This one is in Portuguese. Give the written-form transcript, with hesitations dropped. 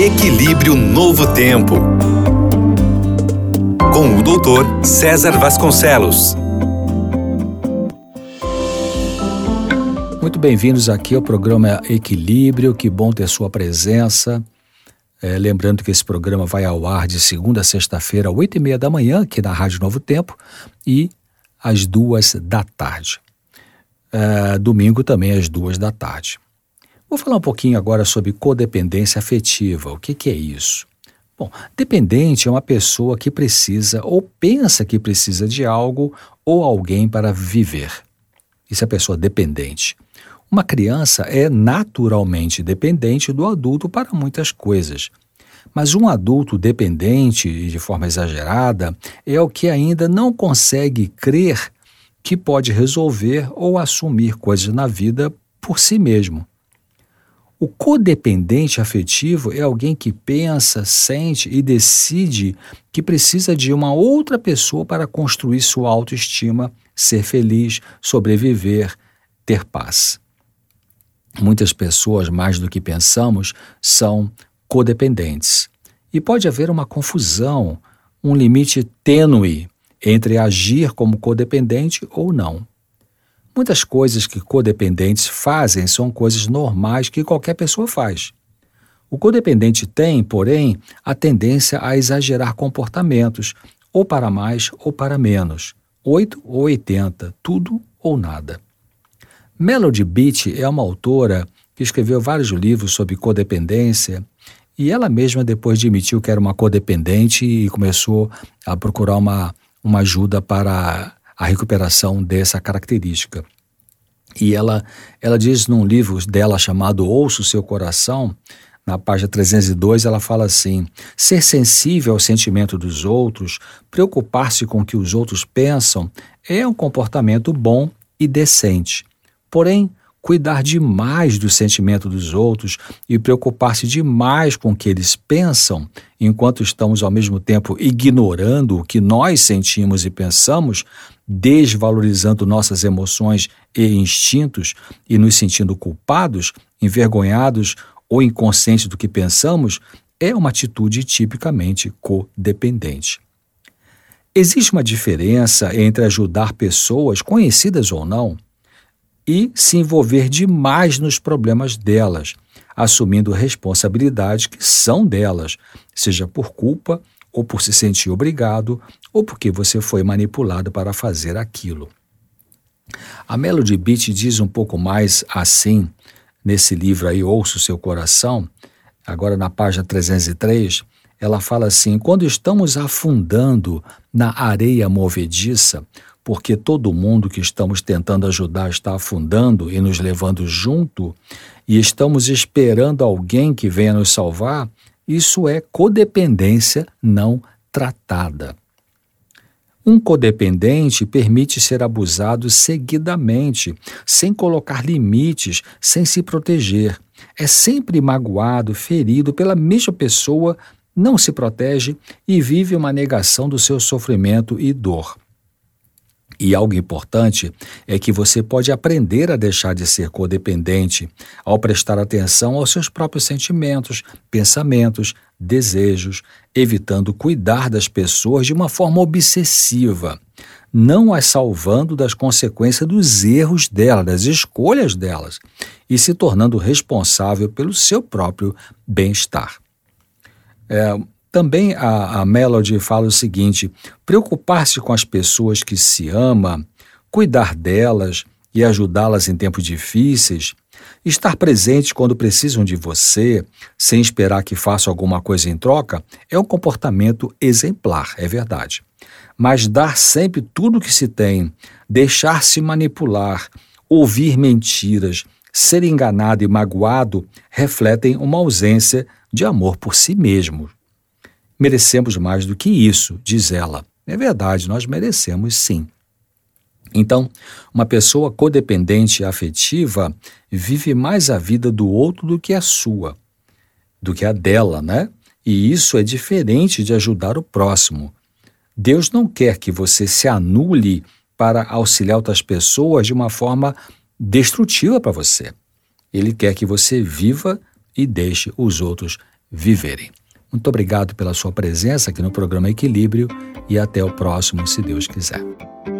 Equilíbrio Novo Tempo, com o Dr. César Vasconcelos. Muito bem-vindos aqui ao programa Equilíbrio, que bom ter sua presença. Lembrando que esse programa vai ao ar de segunda a sexta-feira, 8h30 da manhã, aqui na Rádio Novo Tempo, e às 2 da tarde. Domingo também às 2 da tarde. Vou falar um pouquinho agora sobre codependência afetiva. O que é isso? Bom, dependente é uma pessoa que precisa ou pensa que precisa de algo ou alguém para viver. Isso é a pessoa dependente. Uma criança é naturalmente dependente do adulto para muitas coisas. Mas um adulto dependente, de forma exagerada, é o que ainda não consegue crer que pode resolver ou assumir coisas na vida por si mesmo. O codependente afetivo é alguém que pensa, sente e decide que precisa de uma outra pessoa para construir sua autoestima, ser feliz, sobreviver, ter paz. Muitas pessoas, mais do que pensamos, são codependentes. E pode haver uma confusão, um limite tênue entre agir como codependente ou não. Muitas coisas que codependentes fazem são coisas normais que qualquer pessoa faz. O codependente tem, porém, a tendência a exagerar comportamentos, ou para mais ou para menos, 8 ou 80, tudo ou nada. Melody Beattie é uma autora que escreveu vários livros sobre codependência e ela mesma depois admitiu que era uma codependente e começou a procurar uma ajuda para a recuperação dessa característica. E ela diz num livro dela chamado Ouça o Seu Coração, na página 302, ela fala assim: ser sensível ao sentimento dos outros, preocupar-se com o que os outros pensam, é um comportamento bom e decente. Porém, cuidar demais do sentimento dos outros e preocupar-se demais com o que eles pensam, enquanto estamos ao mesmo tempo ignorando o que nós sentimos e pensamos, desvalorizando nossas emoções e instintos e nos sentindo culpados, envergonhados ou inconscientes do que pensamos, é uma atitude tipicamente codependente. Existe uma diferença entre ajudar pessoas, conhecidas ou não, e se envolver demais nos problemas delas, assumindo responsabilidades que são delas, seja por culpa ou por se sentir obrigado ou porque você foi manipulado para fazer aquilo. A Melody Beattie diz um pouco mais assim, nesse livro aí, Ouça o Seu Coração, agora na página 303, ela fala assim: quando estamos afundando na areia movediça, porque todo mundo que estamos tentando ajudar está afundando e nos levando junto, e estamos esperando alguém que venha nos salvar, isso é codependência não tratada. Um codependente permite ser abusado seguidamente, sem colocar limites, sem se proteger. É sempre magoado, ferido pela mesma pessoa, não se protege e vive uma negação do seu sofrimento e dor. E algo importante é que você pode aprender a deixar de ser codependente ao prestar atenção aos seus próprios sentimentos, pensamentos, desejos, evitando cuidar das pessoas de uma forma obsessiva, não as salvando das consequências dos erros delas, das escolhas delas, e se tornando responsável pelo seu próprio bem-estar. Também a Melody fala o seguinte: preocupar-se com as pessoas que se ama, cuidar delas e ajudá-las em tempos difíceis, estar presente quando precisam de você, sem esperar que faça alguma coisa em troca, é um comportamento exemplar, é verdade. Mas dar sempre tudo o que se tem, deixar-se manipular, ouvir mentiras, ser enganado e magoado, refletem uma ausência de amor por si mesmo. Merecemos mais do que isso, diz ela. É verdade, nós merecemos sim. Então, uma pessoa codependente e afetiva vive mais a vida do outro do que a sua, do que a dela, né? E isso é diferente de ajudar o próximo. Deus não quer que você se anule para auxiliar outras pessoas de uma forma destrutiva para você. Ele quer que você viva e deixe os outros viverem. Muito obrigado pela sua presença aqui no programa Equilíbrio e até o próximo, se Deus quiser.